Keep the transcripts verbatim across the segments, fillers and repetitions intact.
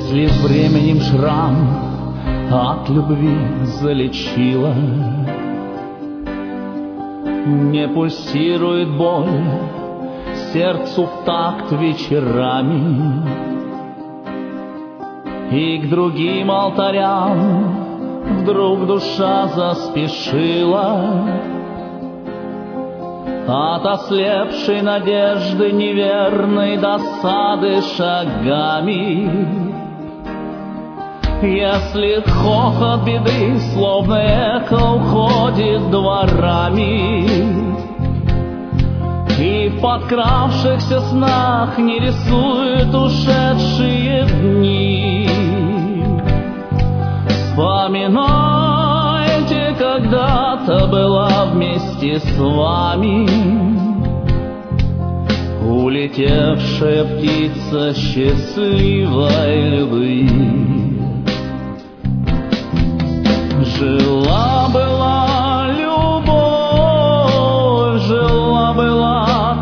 Если с временем шрам от любви залечила, не пульсирует боль сердцу в такт вечерами, и к другим алтарям вдруг душа заспешила, от ослепшей надежды неверной досады шагами. Если хохот беды, словно эхо, уходит дворами, и в подкравшихся снах не рисует ушедшие дни, вспоминайте, когда-то была вместе с вами улетевшая птица счастливой любви. Жила-была любовь, жила-была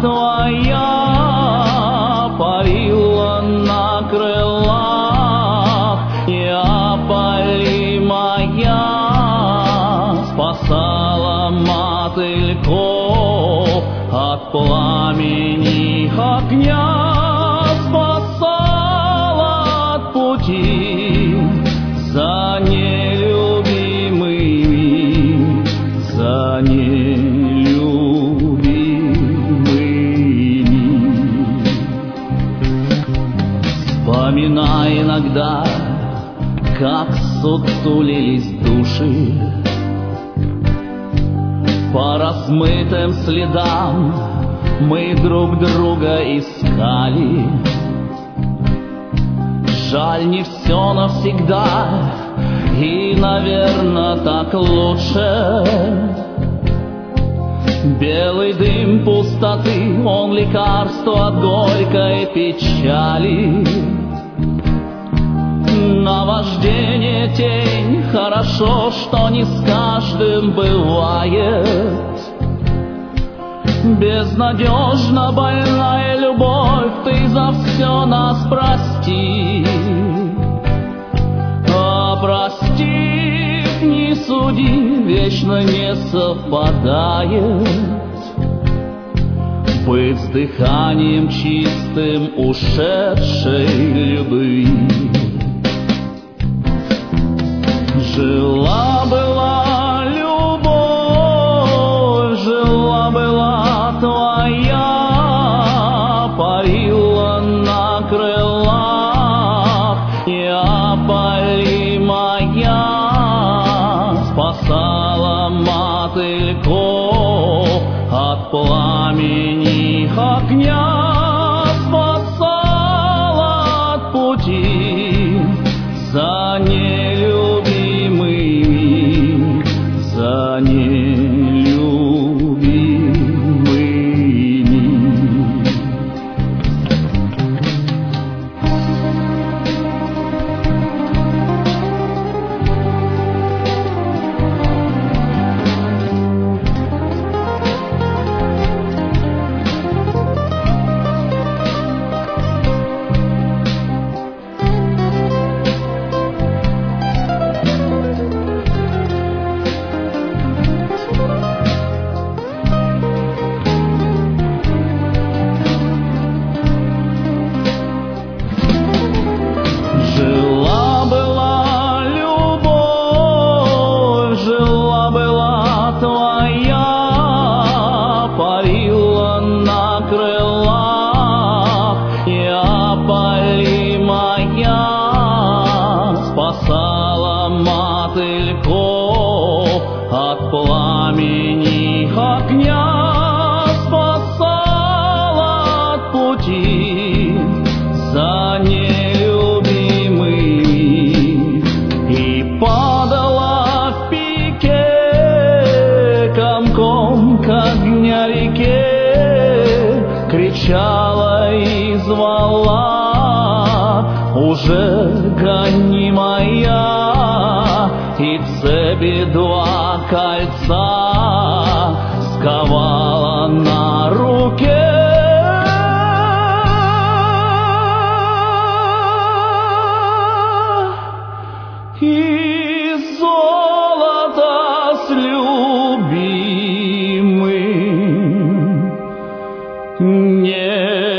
твоя, парила на крылах, неопалимая, спасала мотыльков от пламени огня, спасала от пути за нелюбимыми, за нелюбимыми. Вспоминай иногда, как сутулились души по размытым следам, мы друг друга искали. Жаль, не все навсегда, и, наверное, так лучше. Белый дым пустоты, он лекарство от горькой печали. Наваждение тень, хорошо, что не с каждым бывает. Безнадежно больная любовь, ты за все нас прости. А простив, не суди, вечно не совпадает быть с дыханием чистым ушедшей любви. Жила-была любовь, жила-была твоя, парила на крылах, неопалимая, спасала мотыльков от пламени огня, спасала от пути за нелюбимыми, за нелюбимыми. Жила-была любовь, жила-была твоя, парила на крылах, неопалимая, спасала мотыльков от пламени огня, спасала от пути за нелюбимыми, и падала в пике комком к огня реке, кричала и звала, уже гонимая, и цепи два кольца сковала на руке. мне.